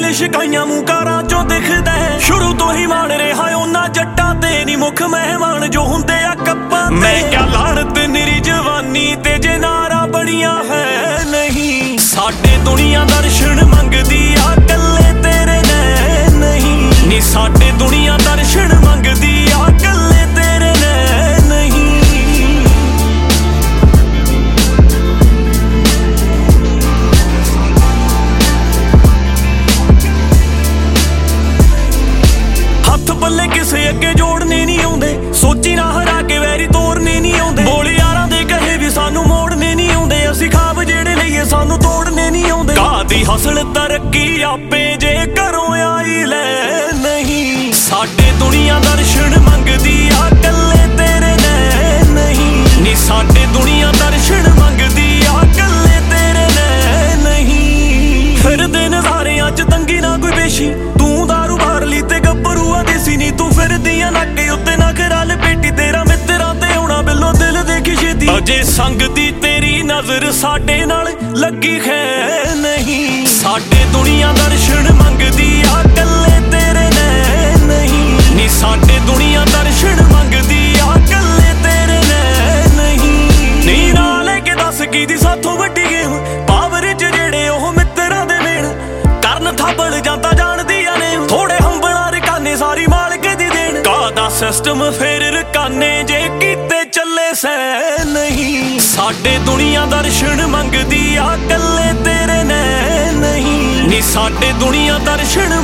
ਦੇ ਸ਼ਿਕਾਈਆਂ ਮੂੰਹ ਕਾਰਾਂ ਚੋਂ ਦਿਖਦਾ। ਸ਼ੁਰੂ ਤੋਂ ਹੀ ਮਾਣ ਰਿਹਾ ਉਹਨਾਂ ਜੱਟਾਂ ਤੇ ਨੀ ਮੁੱਖ ਮਹਿਮਾਨ ਜੋ ਹੁੰਦੇ ਆ ਕੱਪਾਂ। ਮੈਂ ਕਿਆ ਲਾਹਨਤ ਨਿਰੀ ਜਵਾਨੀ ਤੇ ਜੇ ਨਾਰਾ ਬਣੀਆਂ ਹੈ ਨਹੀਂ। ਸਾਡੇ ਦੁਨੀਆ ਦਰਸ਼ਨ ਮੰਗਦੀ ਆ ਕੱਲੇ ਤੇਰੇ ਨੈਣ ਨਹੀਂ। ਨੀ ਸਾਡੇ ਦੁਨੀਆ ਦਰਸ਼ਨ ਮੰਗਦੀ ਆ ਕੱਲੇ ਤੇਰੇ ਨੈਣ ਨਹੀਂ। ਹੱਥ ਪੱਲੇ ਕਿਸੇ ਅੱਗੇ ਜੋੜਨੇ ਨਹੀਂ ਆਉਂਦੇ, ਸੋਚੀ ਨਾ ਹਰਾ ਕੇ ਵੈਰੀ ਤੋੜਨੇ ਨਹੀਂ ਆਉਂਦੇ। ਬੋਲੇ ਯਾਰਾਂ ਦੇ ਕਹੇ ਵੀ ਸਾਨੂੰ ਮੋੜਨੇ ਨਹੀਂ ਆਉਂਦੇ, ਅਸੀਂ ਖਾਬ ਜਿਹੜੇ ਲਈਏ ਸਾਨੂੰ ਤੋੜਨੇ ਨਹੀਂ ਆਉਂਦੇ। ਕਾਹਦੀ ਹਸਲ ਤਰੱਕੀ ਆਪੇ ਜੇ ਘਰੋਂ ਆਈ ਲੈ ਨਹੀਂ। ਸਾਡੇ ਦੁਨੀਆ ਦਰਸ਼ਨ ਮੰਗਦੀ ਆ ਕੱਲੇ ਤੇਰੇ ਨੈਣ ਨਹੀਂ। ਨੀ ਸਾਡੇ ਦੁਨੀਆ ਦਰਸ਼ਨ ਮੰਗਦੀ ਆ ਕੱਲੇ ਤੇਰੇ ਨੈਣ ਨਹੀਂ। ਫਿਰਦੇ ਨਜ਼ਾਰਿਆਂ ਚ ਤੰਗੀ ਨਾ ਕੋਈ ਪੇਸ਼ੀ, ਤੂੰ ਦਾਰੂ ਬਾਰਲੀ ਤੇ ਗੱਭਰੂ ਆ ਦੇਸੀ। ਨੀ ਤੂੰ ਫਿਰਦੀ ਆ ਨਾਕੇ ਉੱਤੇ ਨਾ ਖਰਾ ਲਪੇਟੀ, ਤੇਰਾ ਮਿੱਤਰਾਂ ਤੇ ਆਉਣਾ ਬਿੱਲੋ ਦਿਲ ਦੇ ਖਿਸ਼ੇਦੀ। ਅਜੇ ਸੰਗ ਦੀ ਤੇਰੀ ਨਜ਼ਰ ਸਾਡੇ ਨਾਲ ਲੱਗੀ ਹੈ ਨਹੀਂ। ਸਾਡੇ ਦੁਨੀਆ ਦਰਸ਼ਨ ਮੰਗਦੀ ਆ ਕੱਲੇ ਤੇਰੇ ਨੈਣ ਨਹੀਂ। ਨੀ ਸਾਡੇ ਦੁਨੀਆ ਦਰਸ਼ਨ ਮੰਗਦੀ ਆ ਕੱਲੇ ਤੇਰੇ ਨੈਣ ਨਹੀਂ। ਨੀ ਨਾ ਲੈ ਕੇ ਦੱਸ ਕੀ ਦੀ ਸਾਥੋਂ ਵੱਡੀ ਗੇਮ, ਪਾਵਰ ਚ ਜਿਹੜੇ ਉਹ ਮਿੱਤਰਾਂ ਦੇ ਮੇਣ। ਕਰਨ ਥਾਪੜ ਜਾਂਦਾ ਜਾਣਦੀਆਂ ਨੇ ਥੋੜੇ ਹੰਬਲਾ ਰਕਾਨੇ ਸਾਰੀ ਮਾਲਕ ਦੀ ਦੇਣ। ਕਾਹਦਾ ਸਿਸਟਮ ਫੇਰ ਰਕਾਨੇ ਜੇ ਕੀਤੇ ਚੱਲੇ ਸੈ ਨਹੀਂ। ਸਾਡੇ ਦੁਨੀਆ ਦਰਸ਼ਨ ਮੰਗਦੀ ਆ ਕੱਲੇ ਤੇਰੇ ਨੈਣ ਨਹੀਂ। ਨੀ ਸਾਡੇ ਦੁਨੀਆ ਦਰਸ਼ਨ